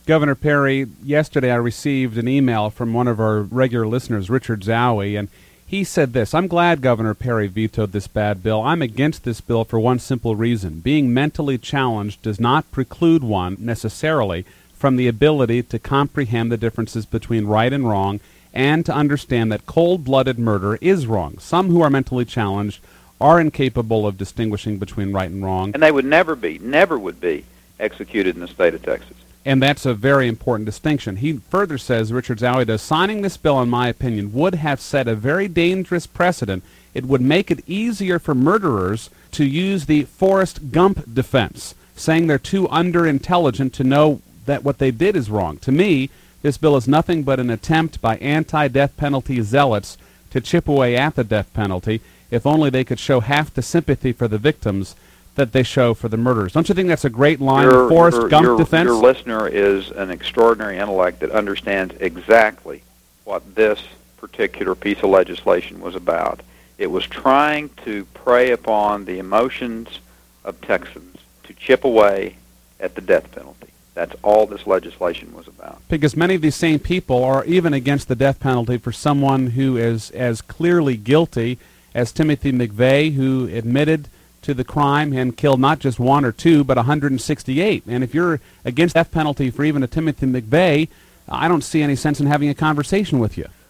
Governor Perry, yesterday I received an email from one of our regular listeners, Richard Zowie, and he said this: I'm glad Governor Perry vetoed this bad bill. I'm against this bill for one simple reason. Being mentally challenged does not preclude one, necessarily, from the ability to comprehend the differences between right and wrong and to understand that cold-blooded murder is wrong. Some who are mentally challenged are incapable of distinguishing between right and wrong. And they would never would be executed in the state of Texas. And that's a very important distinction. He further says, Richard Zowie does, signing this bill, in my opinion, would have set a very dangerous precedent. It would make it easier for murderers to use the Forrest Gump defense, saying they're too underintelligent to know that what they did is wrong. To me, this bill is nothing but an attempt by anti-death penalty zealots to chip away at the death penalty, if only they could show half the sympathy for the victims that they show for the murderers. Don't you think that's a great line, the Forrest Gump defense? Your listener is an extraordinary intellect that understands exactly what this particular piece of legislation was about. It was trying to prey upon the emotions of Texans to chip away at the death penalty. That's all this legislation was about. Because many of these same people are even against the death penalty for someone who is as clearly guilty as Timothy McVeigh, who admitted to the crime and killed not just one or two, but 168. And if you're against death penalty for even a Timothy McVeigh, I don't see any sense in having a conversation with you.